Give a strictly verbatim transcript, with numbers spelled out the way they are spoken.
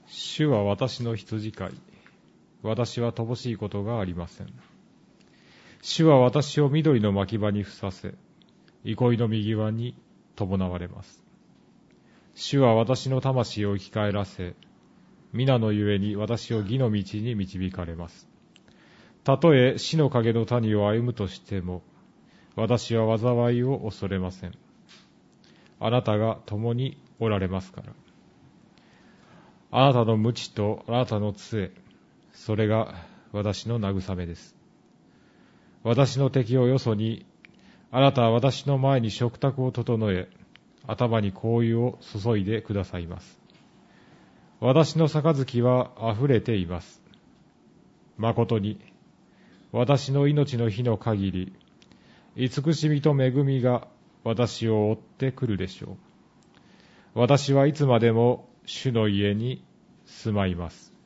主は私の羊飼い。私は乏しいことがありません。主は私を緑の牧場にふさせ、憩いの右輪に伴われます。主は私の魂を生き返らせ、皆のゆえに私を義の道に導かれます。たとえ死の影の谷を歩むとしても、私は災いを恐れません。あなたが共におられますから。あなたの鞭とあなたの杖、それが私の慰めです。私の敵をよそに、あなたは私の前に食卓を整え、頭に香油を注いでくださいます。私の杯は溢れています。誠に、私の命の日の限り、慈しみと恵みが私を追ってくるでしょう。私はいつまでも主の家に住まいます。